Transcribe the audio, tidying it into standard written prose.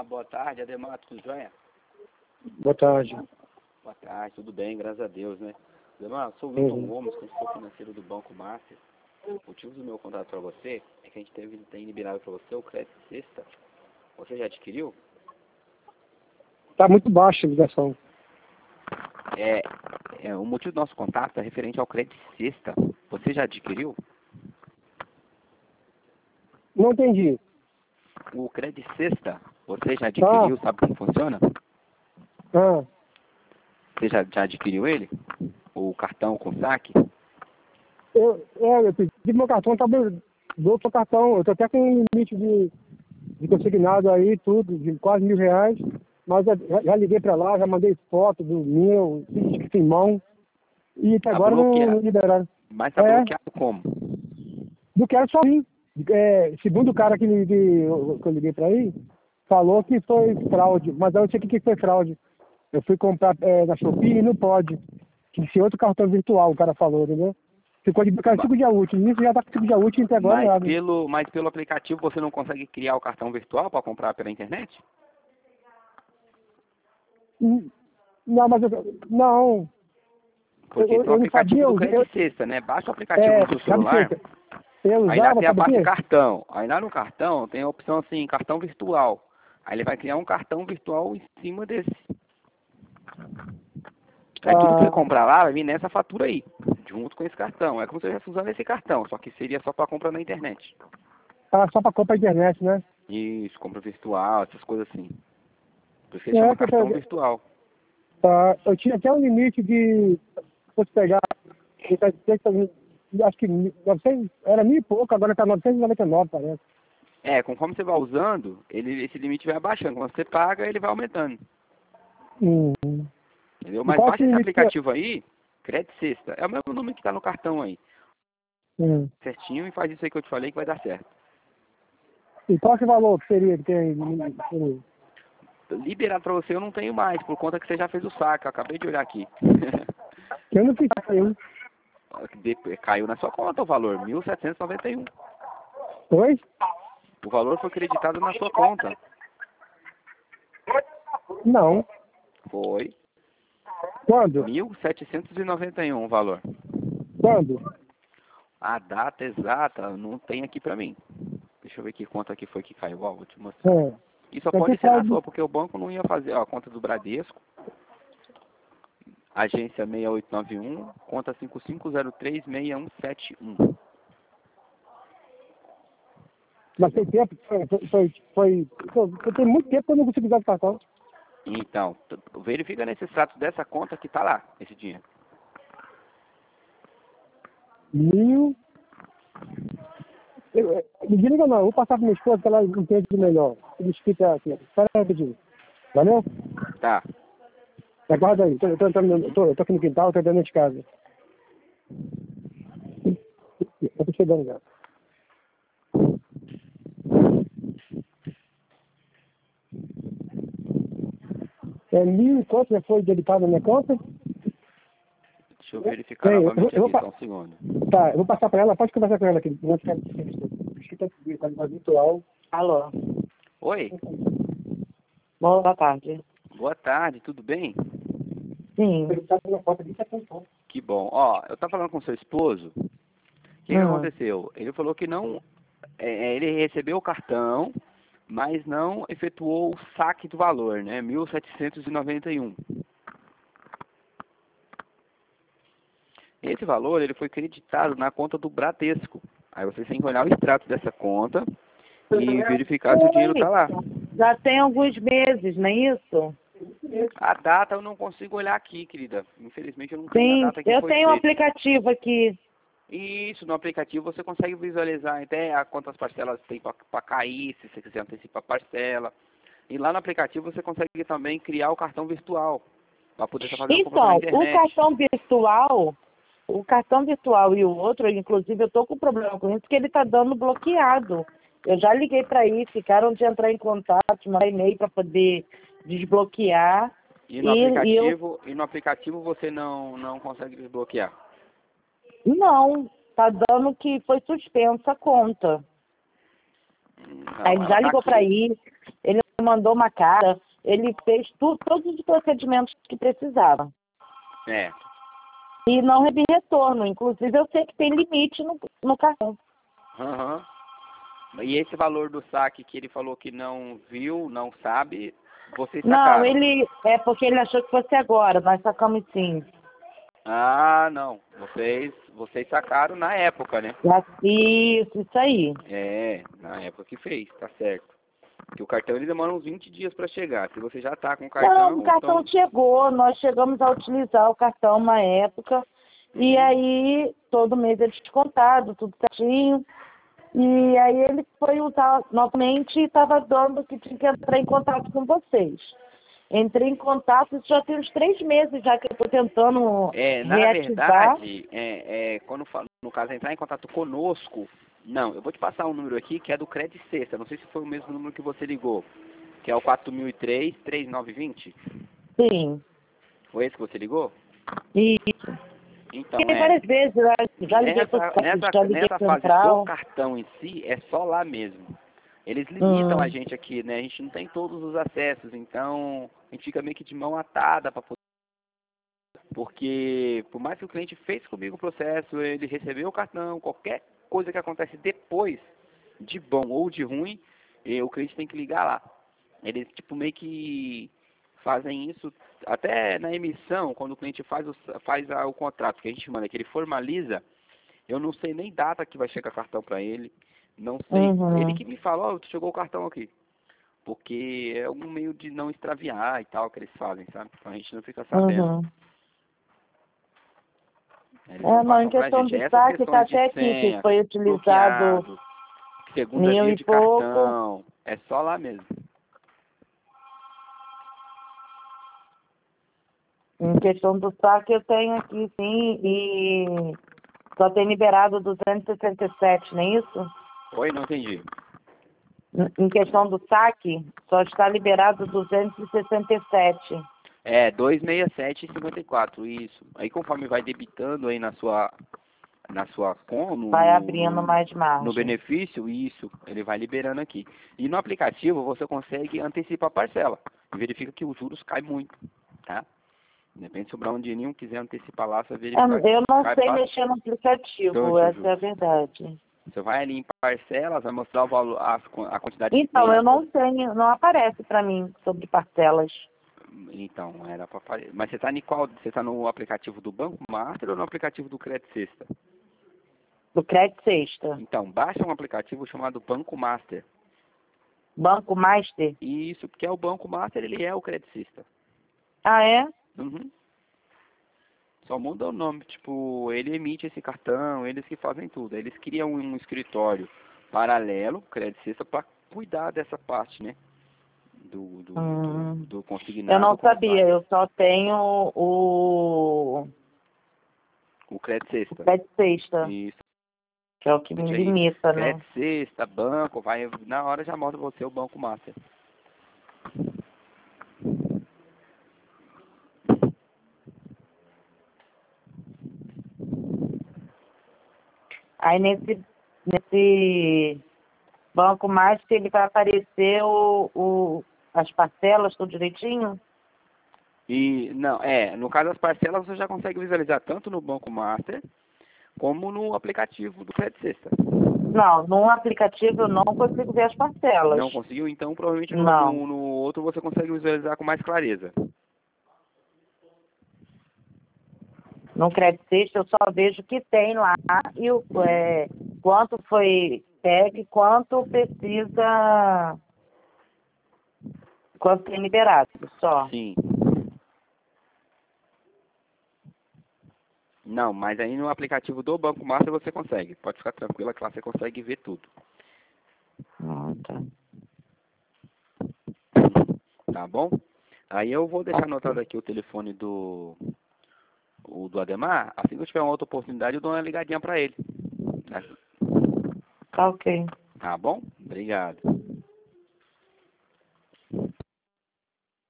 boa tarde, Ademar, tudo jóia? Boa tarde. Boa tarde, tudo bem, graças a Deus, né? Ademar, eu sou o Wilton Gomes, consultor financeiro do Banco Master. O motivo do meu contato para você é que a gente tem liberado para você o crédito sexta. Você já adquiriu? Está muito baixa a ligação. O motivo do nosso contato é referente ao crédito sexta. Você já adquiriu? Não entendi. O crédito sexta, você já adquiriu? Sabe como funciona? Você já adquiriu ele? O cartão com saque? Eu pedi meu cartão, tá do outro cartão. Eu tô até com um limite de consignado aí, tudo, de quase R$ 1.000. Mas eu já liguei pra lá, já mandei foto do meu, fiz em mão. E até agora não liberaram. Mas tá bloqueado como? Do que era só mim. Segundo o cara que eu liguei pra aí, falou que foi fraude. Mas eu não sei o que foi fraude. Eu fui comprar na Shopee e não pode. Tinha que ser outro cartão virtual, o cara falou, entendeu? Ficou de 5 dias úteis. Nisso já tá com 5 dias úteis e até agora nada. Mas pelo aplicativo você não consegue criar o cartão virtual para comprar pela internet? Não, mas não. Porque tem o aplicativo do Crédito Sexta, né? Baixa o aplicativo no seu celular. Aí lá tem a parte cartão. Aí lá no cartão tem a opção assim, cartão virtual. Aí ele vai criar um cartão virtual em cima desse. Aí tudo que você comprar lá vai vir nessa fatura aí, junto com esse cartão. É como se você estivesse usando esse cartão, só que seria só para compra na internet. Só para compra na internet, né? Isso, compra virtual, essas coisas assim. Por isso que ele chama cartão virtual. Eu tinha até um limite de... Se fosse pegar... Acho que 900, era 1.000 e pouco, agora está 999, parece. Conforme você vai usando, esse limite vai abaixando. Quando você paga, ele vai aumentando. Entendeu? Mas baixa esse aplicativo aí, Crédito Sexta. É o mesmo número que está no cartão aí. Certinho, e faz isso aí que eu te falei que vai dar certo. E qual que é o valor que seria que tem? Liberado para você eu não tenho mais, por conta que você já fez o saque. Eu acabei de olhar aqui. Eu não fiz caiu. Caiu na sua conta o valor, 1.791. Oi? O valor foi creditado na sua conta. Não. Foi. Quando? 1.791 o valor. Quando? A data exata não tem aqui pra mim. Deixa eu ver que conta que foi que caiu. Ó, vou te mostrar. E só pode ser na sua, porque o banco não ia fazer. Ó, a conta do Bradesco. Agência 6891, conta 55036171. Mas tem tempo, tem muito tempo que eu não consigo usar o cartão. Então, verifica nesse extrato dessa conta que tá lá, esse dinheiro. 1.000... Me diga não, eu vou passar para minha esposa que ela entende melhor. Ele explica aqui. Espera aí, rapidinho. Valeu? Tá. Aguarda aí, eu tô aqui no quintal, tô dentro de casa. Eu tô chegando já. É 1.000 quanto já foi debitado na minha conta? Deixa eu verificar novamente aqui, só um segundo. Tá, eu vou passar para ela, pode conversar com ela aqui. Não ficar virtual. Alô. Oi. Boa tarde. Boa tarde, tudo bem? Sim. Que bom. Ó, eu tava falando com seu esposo. O que aconteceu? Ele falou que não... ele recebeu o cartão, mas não efetuou o saque do valor, né? 1.791. Esse valor, ele foi creditado na conta do Bradesco. Aí você tem que olhar o extrato dessa conta e verificar se o dinheiro está lá. Já tem alguns meses, não é isso? A data eu não consigo olhar aqui, querida. Infelizmente eu não tenho a data que eu foi tenho um feita. aplicativo aqui. Isso, no aplicativo você consegue visualizar até quantas parcelas tem para cair, se você quiser antecipar a parcela. E lá no aplicativo você consegue também criar o cartão virtual, para poder estar fazendo compra na internet. O cartão virtual e o outro, inclusive eu tô com problema com isso, porque ele tá dando bloqueado. Eu já liguei para aí, ficaram de entrar em contato, mandar e-mail para poder desbloquear. E no aplicativo você não consegue desbloquear? Não, tá dando que foi suspensa a conta. Aí ele já ligou para aí, ele mandou uma cara, ele fez todos os procedimentos que precisava. É. E não recebi retorno. Inclusive, eu sei que tem limite no cartão. Aham. E esse valor do saque que ele falou que não viu, não sabe, vocês sacaram? Não, é porque ele achou que fosse agora, nós sacamos sim. Ah, não. Vocês sacaram na época, né? Isso aí. É, na época que fez, tá certo. Porque o cartão ele demora uns 20 dias para chegar. Se você já tá com o cartão... Não, o cartão então... chegou, nós chegamos a utilizar o cartão uma época, e aí todo mês é descontado, tudo certinho. E aí ele foi usar novamente e estava dando que tinha que entrar em contato com vocês. Entrei em contato, isso já tem uns 3 meses já que eu estou tentando Na reativar. verdade, quando no caso entrar em contato conosco, não, eu vou te passar um número aqui que é do Credit Sexta, não sei se foi o mesmo número que você ligou, que é o 4003-3920. Sim. Foi esse que você ligou? Isso. Então, Liguei várias vezes, já liguei para o nessa fase do cartão em si, é só lá mesmo. Eles limitam a gente aqui, né? A gente não tem todos os acessos, então a gente fica meio que de mão atada para poder... Porque, por mais que o cliente fez comigo o processo, ele recebeu o cartão, qualquer coisa que acontece depois, de bom ou de ruim, o cliente tem que ligar lá. Eles, tipo, meio que fazem isso até na emissão, quando o cliente faz o contrato que a gente manda, que ele formaliza, eu não sei nem data que vai chegar cartão para ele, não sei. Ele que me fala, ó, chegou o cartão aqui. Porque é um meio de não extraviar e tal que eles fazem, sabe? Então a gente não fica sabendo. Não, em questão de saque, está até aqui que foi utilizado segunda via de cartão. É só lá mesmo. Em questão do saque, eu tenho aqui sim, e só tem liberado 267, não é isso? Oi, não entendi. Em questão do saque, só está liberado 267. 267,54, isso. Aí conforme vai debitando aí na sua conta, Vai abrindo mais margem. no benefício, isso, ele vai liberando aqui. E no aplicativo você consegue antecipar a parcela. Verifica que os juros caem muito, tá? Depende, sobrar um dinheirinho, quiser antecipar lá, você verifica. Eu não sei mexer no aplicativo, essa é a verdade. Você vai ali em parcelas, vai mostrar o valor, a quantidade então, que tem. Eu não tenho, não aparece para mim sobre parcelas. Então, era para aparecer. Mas você está em qual? Você está no aplicativo do Banco Master ou no aplicativo do Credit Sexta? Do Credit Sexta. Então, baixa um aplicativo chamado Banco Master. Banco Master? Isso, porque o Banco Master, ele é o Credit Sexta. Ah, é? Uhum. Só muda o nome, tipo, ele emite esse cartão, eles que fazem tudo. Eles criam um escritório paralelo, Credit Sexta, para cuidar dessa parte, né? Do consignado. Eu não sabia, eu só tenho o Credit Sexta. O Credit Sexta. Isso. Que é o que me limita, né? Credit Sexta, banco, vai, na hora já mostra você o Banco Master. Aí nesse Banco Master ele vai aparecer as parcelas tudo direitinho? E não, no caso das parcelas você já consegue visualizar tanto no Banco Master como no aplicativo do Credit Sexta. Não, no aplicativo eu não consigo ver as parcelas. Não conseguiu? Então provavelmente no outro você consegue visualizar com mais clareza. No Credit Sexta eu só vejo que tem lá e quanto foi pego e quanto precisa, quanto tem liberado, só. Sim. Não, mas aí no aplicativo do Banco Master você consegue. Pode ficar tranquila que lá você consegue ver tudo. Tá. Tá bom? Aí eu vou deixar anotado aqui o telefone do Ademar. Assim que eu tiver uma outra oportunidade, eu dou uma ligadinha pra ele. Tá ok. Tá bom? Obrigado.